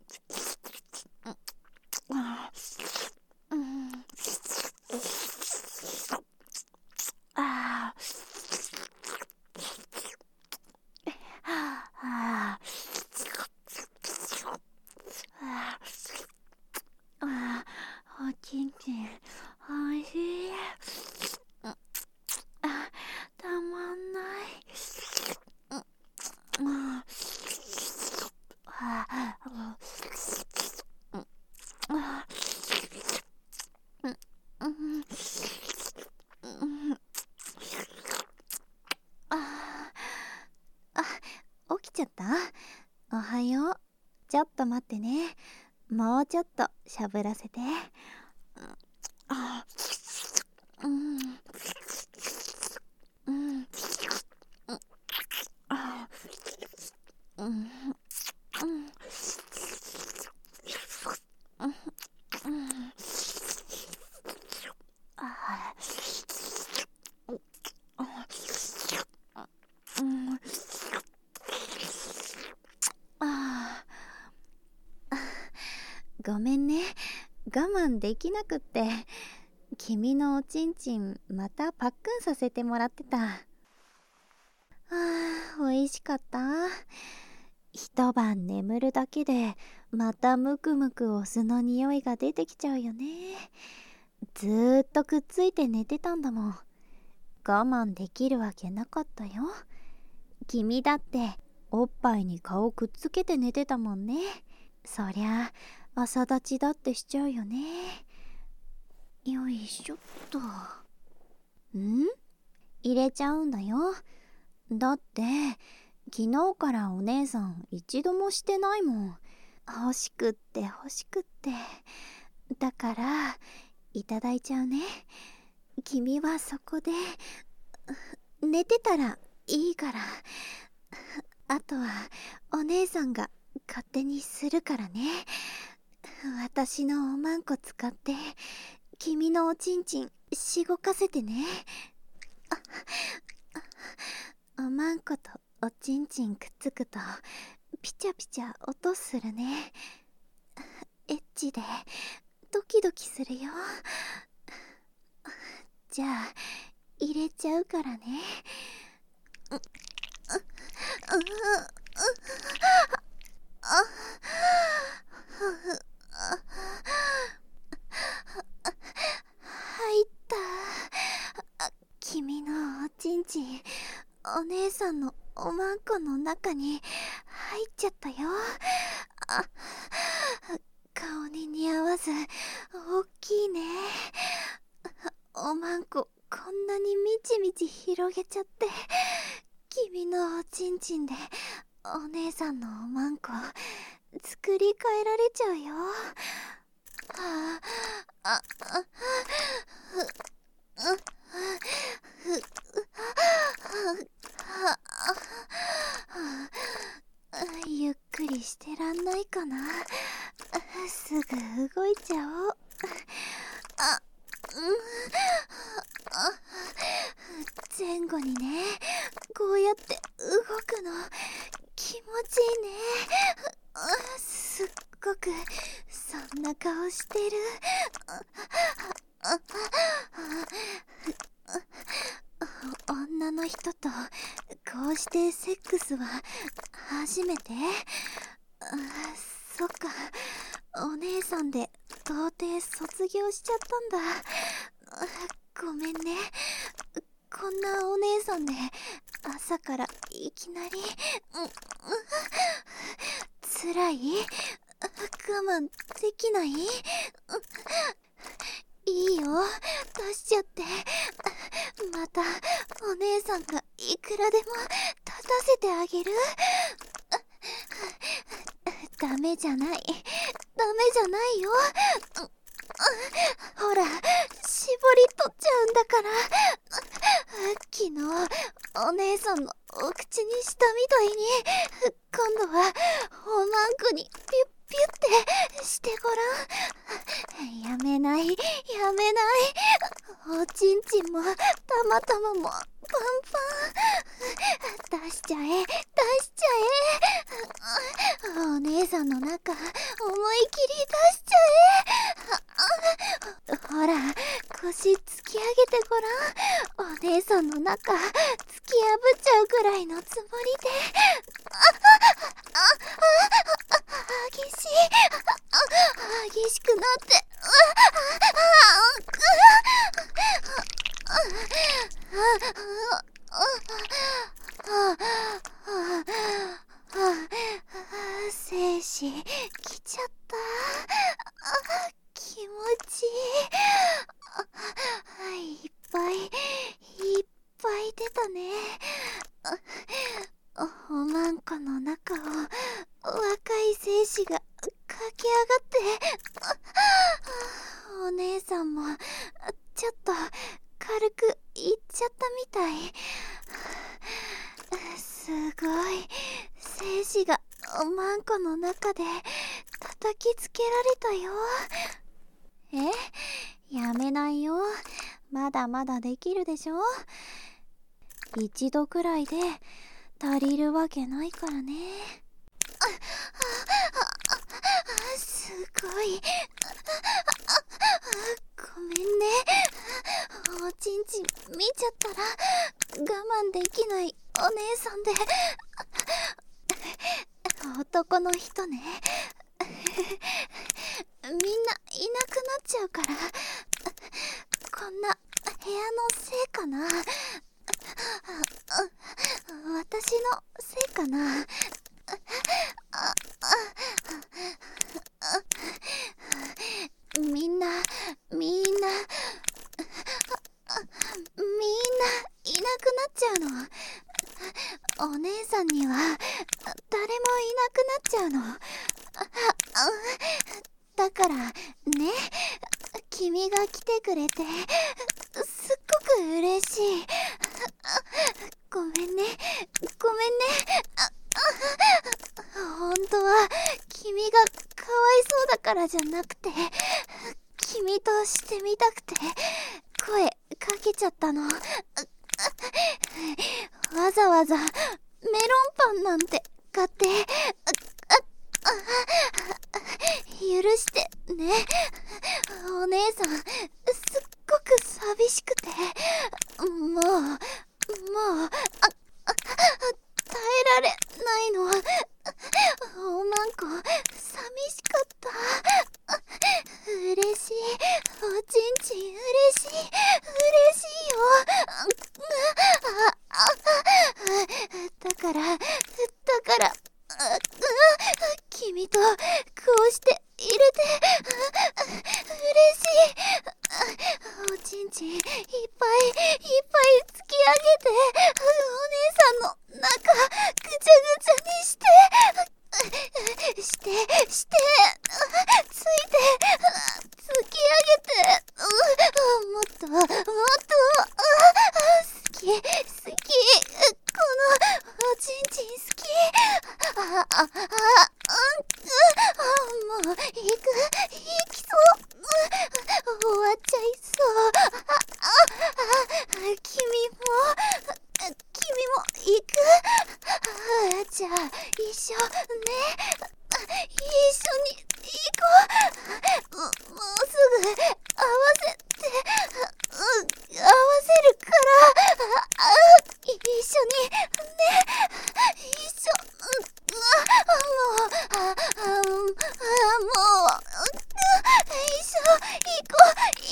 おちんちんおいしい。たまんない。起きちゃった？おはよう。ちょっと待ってね。もうちょっとしゃぶらせて。ごめんね、我慢できなくって。君のおちんちんまたパックンさせてもらってた。美味しかった。一晩眠るだけでまたムクムクお酢の匂いが出てきちゃうよね。ずーっとくっついて寝てたんだもん。我慢できるわけなかったよ。君だっておっぱいに顔くっつけて寝てたもんね。そりゃ朝立ちだってしちゃうよね。よいしょっと。入れちゃうんだよ。だって昨日からお姉さん一度もしてないもん。欲しくって欲しくって。だからいただいちゃうね。君はそこで寝てたらいいから。あとはお姉さんが勝手にするからね。私のおまんこ使って君のおちんちんしごかせてね。おまんことおちんちんくっつくとピチャピチャ音するね。エッチでドキドキするよ。じゃあ入れちゃうからね。入った。君のおちんちんお姉さんのおまんこの中に入っちゃったよ。顔に似合わず大きいね。おまんここんなにみちみち広げちゃって、君のおちんちんでお姉さんのおまんこ作り変えられちゃうよ。ゆっくりしてらんないかな。すぐ動いちゃおう。前後にね、こうやって動くの気持ちいいね。すっごくそんな顔してる。女の人とこうしてセックスは初めて？そっか、お姉さんで童貞卒業しちゃったんだ。ごめんね。こんなお姉さんで朝からいきなり辛い？我慢できない？いいよ、出しちゃって。またお姉さんがいくらでも立たせてあげる。ダメじゃない、ダメじゃないよ。ほら、絞り取っちゃうんだから。昨日お姉さんのお口にしたみたいに今度はおまんこにピュッピュってしてごらん。やめない、やめない。おちんちんもたまたまもパンパン。出しちゃえ、出しちゃえ。おお姉さんの中思い切り出しちゃえ。ほら、腰突き上げてごらん。お姉さんの中突き破っちゃうくらいのつもりで。激しい。激しくなって。精子来ちゃった。気持ちいい。いっぱい出たね。おまんこの中を若い精子が駆け上がって。お姉さんもちょっと軽くいっちゃったみたい。すごい。精子がおまんこの中で叩きつけられたよ。やめないよ。まだまだできるでしょ。一度くらいで足りるわけないからね。すごい。ごめんね。おちんちん見ちゃったら我慢できないお姉さんで。男の人ね。みんないなくなっちゃうから。こんな部屋のせいかな。私のせいかな。みんないなくなっちゃうの。お姉さんには誰もいなくなっちゃうの。だからね、君が来てくれてすっごく嬉しい。ごめんね。本当は君がかわいそうだからじゃなくて、君としてみたくて声かけちゃったの。わざわざメロンパンなんて買って許してね。お姉さんすっごく寂しくて、もう耐えられないの。おまんこ寂しかった。嬉しい。おちんちん嬉しいよ。だから君とこうして入れて嬉しい。おちんちんいっぱい突き上げて、お姉さんの中ぐちゃぐちゃにしてついて突き上げて、もっと好き。このおちんちん好き。もう行きそう。終わっちゃいそう。君も行く。じゃあ一緒ね。一緒に行こう。もうすぐ合わせるから。一緒にね。もう一緒行こ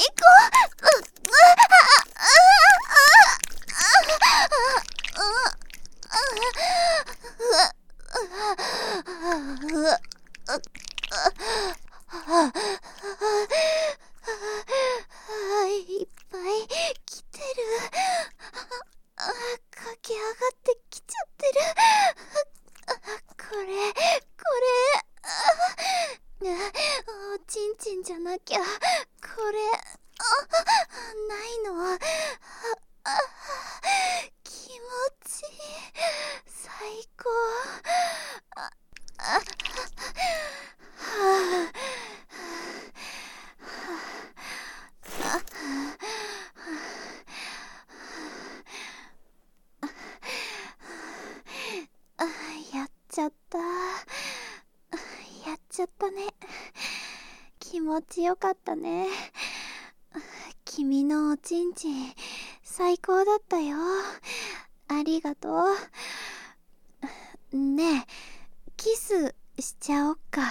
いっぱい来てる。駆け上がってきちゃってる。これおちんちんじゃなきゃこれないの。気持ちいい。最高。 ちゃったね。気持ちよかったね。君のおちんちん最高だったよ。ありがとう。ねえ、キスしちゃおっか。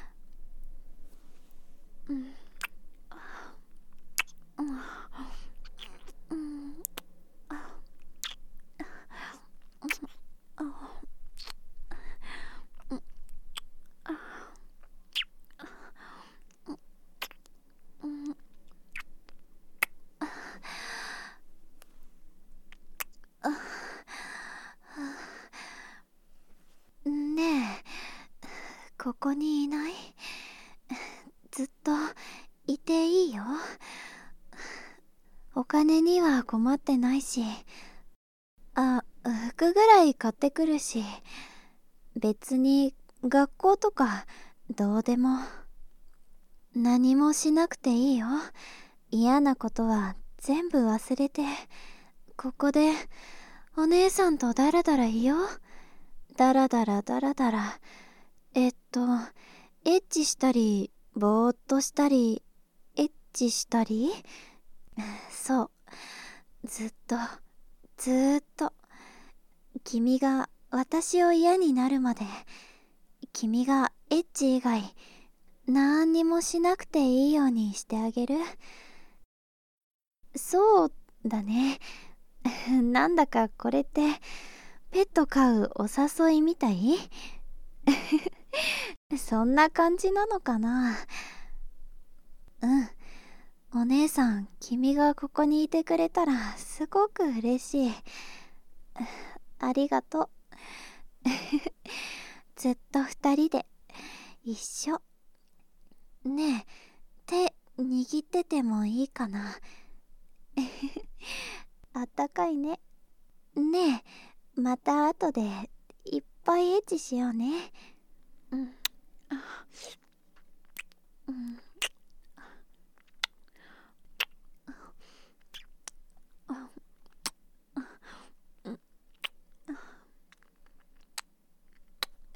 ねえ、ここにいない？ずっといていいよ。お金には困ってないし、服ぐらい買ってくるし、別に学校とかどうでも。何もしなくていいよ。嫌なことは全部忘れて、ここでお姉さんとダラダラいよう。ダラダラダラダラ。エッチしたり、ぼーっとしたり、エッチしたり。そう。ずっと、ずーっと。君が私を嫌になるまで、君がエッチ以外、なんにもしなくていいようにしてあげる。そうだね。なんだかこれって、ペット飼うお誘いみたい？そんな感じなのかな。うん。お姉さん、君がここにいてくれたらすごく嬉しい。ありがとう。ずっと二人で一緒。ねえ、手握っててもいいかな。あったかいね。ねえ、また後でいっぱいエッチしようね。うん。うん。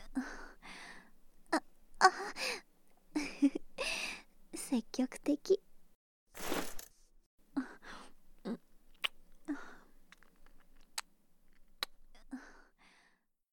積極的。